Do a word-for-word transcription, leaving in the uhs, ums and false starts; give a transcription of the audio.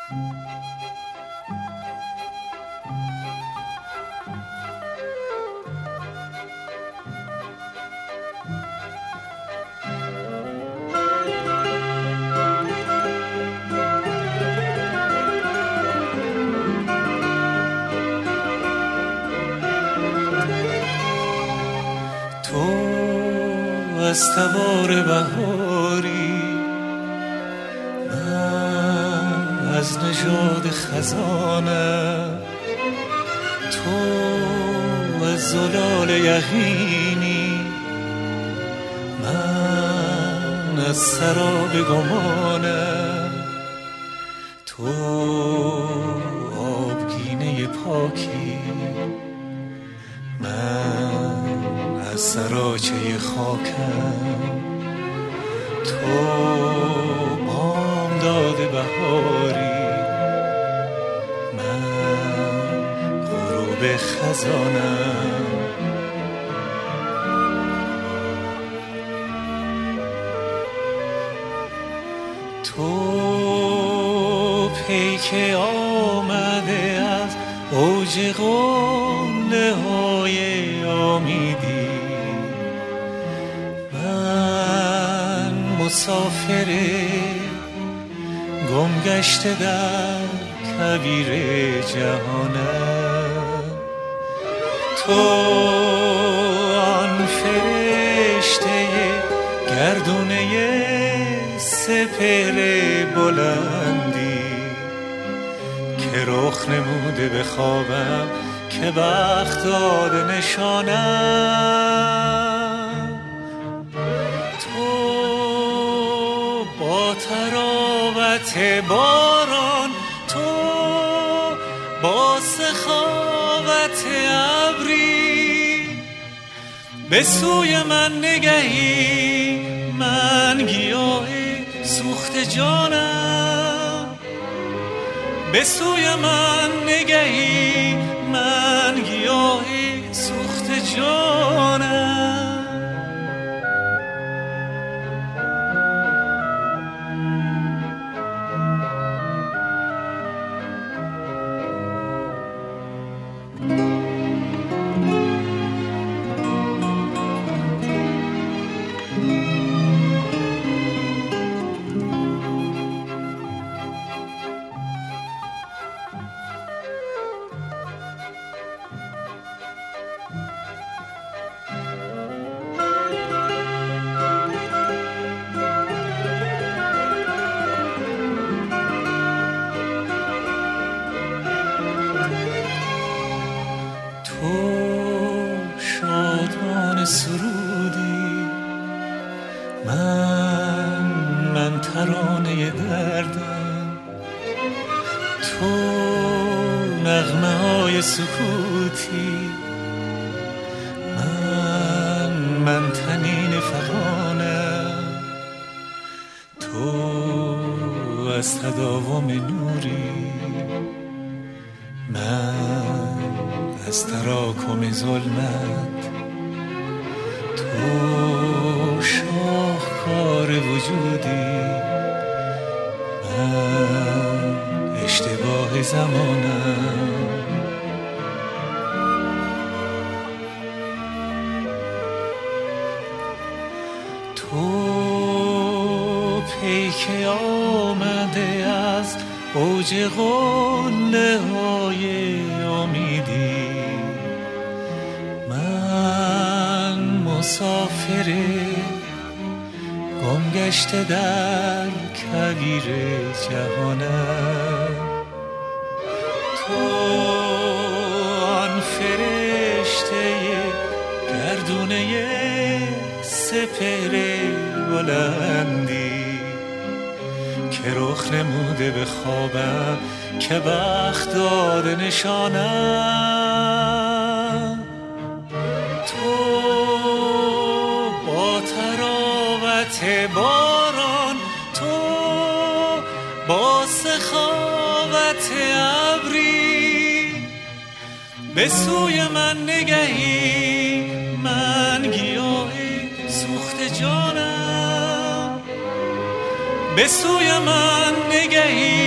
از تبار بهاری، من از نژاد خزانم، تو از زلال یقینی، من از سراب گمانم، تو آبگینه پاکی، من از سراچه خاکم، تو بامداد بهاری، من غروب خزانم. تو پیک آمده از اوج قله های امیدی، من مسافر گم گشته در کویر جهانم، تو آن فرشته گردونه سپهر بلندی که رخ نموده به خوابم که بخت داده نشانم، تو با تراوت باران، تو با سخاوت ابری به سوی من نگهی، من گیاه سوخت جانم، به سوی من نگهی، من گیاه سوخت جانم. سرودی، من من ترانه دردم، تو نغمه های سکوتی، من من تنین فغانم، تو از تداوم نوری، من از تراکم ظلمت، تو شاهکار وجودی، من اشتباه زمانم، تو پیک آمده از اوج قله های امیدی، من مسافر گم گشته در کویر جهانم، تو آن فرشته گردونه سپهر بلندی که رخ نموده به خوابم که بخت داده نشانم، تو با تراوت باران، تو با سخاوت ابری به سوی من نگهی، من گیاه سوخت جانم، به سوی من نگهی،